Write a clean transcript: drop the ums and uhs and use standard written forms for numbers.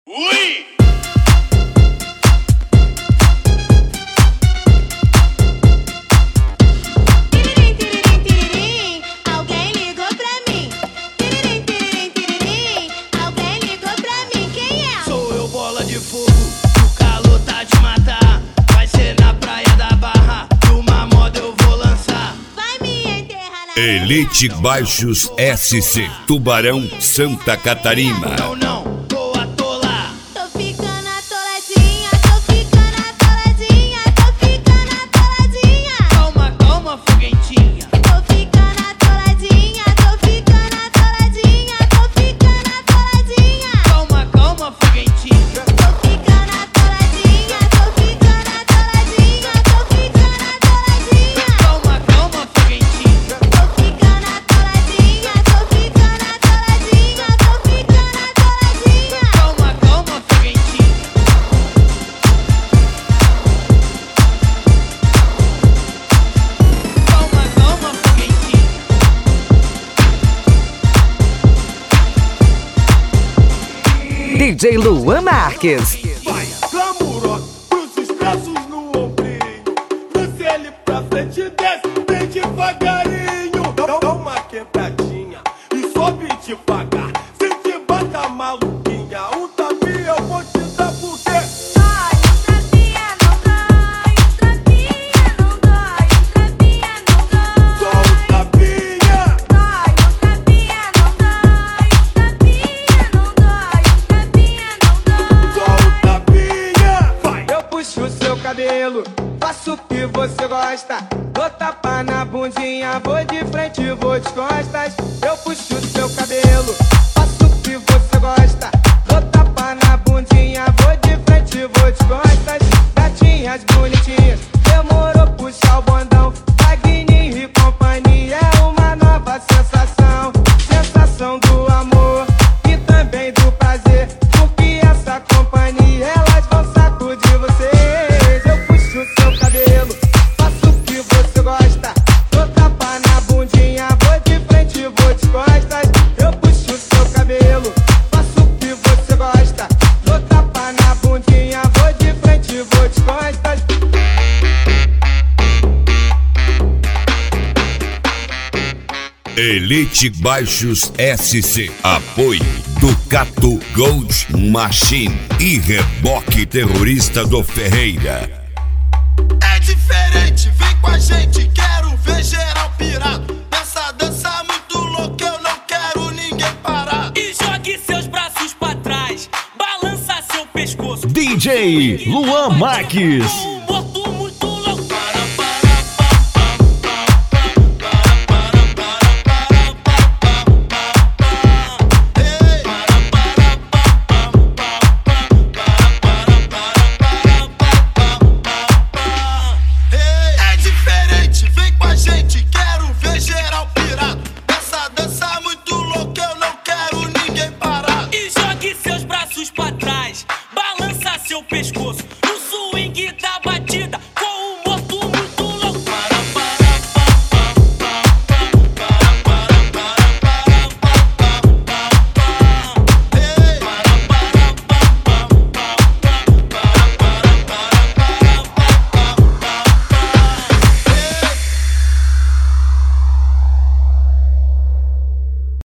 Ui! Alguém ligou pra mim. Alguém ligou pra mim. Quem é? Sou eu, bola de fogo. O calor tá de matar. Vai ser na praia da Barra. Numa moda eu vou lançar. Vai me enterrar na Elite Baixos SC, Tubarão, Santa Catarina. Não, vou atolar. Tô ficando atoladinha, tô ficando atoladinha, tô ficando atoladinha. Calma, foguentinha. Tô ficando atoladinha, tô ficando atoladinha, tô ficando atoladinha. Calma, foguentinha. Tô ficando atoladinha, tô ficando atoladinha, tô ficando atoladinha. Calma, foguentinha. Tô ficando atoladinha, tô ficando atoladinha, tô ficando atoladinha. Calma, foguentinha. Calma, foguentinha. DJ Luan Marques. Glamour, pros expressos no ombrinho. Desce ele pra frente, desce bem devagarinho. Dá uma quebradinha e sobe devagar. Se te bata maluquinha, um tapinha eu vou te dar porque Trapinha não dói, trapinha não dói, trapinha não dói. só um tapinha. Dói, trapinha não dói, trapinha não dói, trapinha não dói. Só um tapinha. Vai. Eu puxo o seu cabelo, faço o que você gosta. Dou tapa na bundinha, vou de frente, vou de costas. Eu puxo o seu cabelo, faço o que você gosta. Dou tapa na bundinha, vou de frente, vou de costas. Gatinhas bonitinhas, demorou puxar o bondão. Magninho e companhia é uma nova sensação. Sensação do amor e também do prazer. Porque essa companhia, elas vão sacudir vocês. Eu puxo o seu cabelo, faço o que você gosta. Dou tapa na bundinha, vou de frente, vou de costas. Eu puxo o seu cabelo, faço o que você gosta. Dou tapa na bundinha, vou de frente, vou de costas. Elite Baixos SC, apoio Ducato Gold Machine e Reboque Terrorista do Ferreira. É diferente, vem com a gente, quero ver geral pirado. Nessa dança muito louca, eu não quero ninguém parar. E jogue seus braços pra trás, balança seu pescoço. DJ Luan Marques.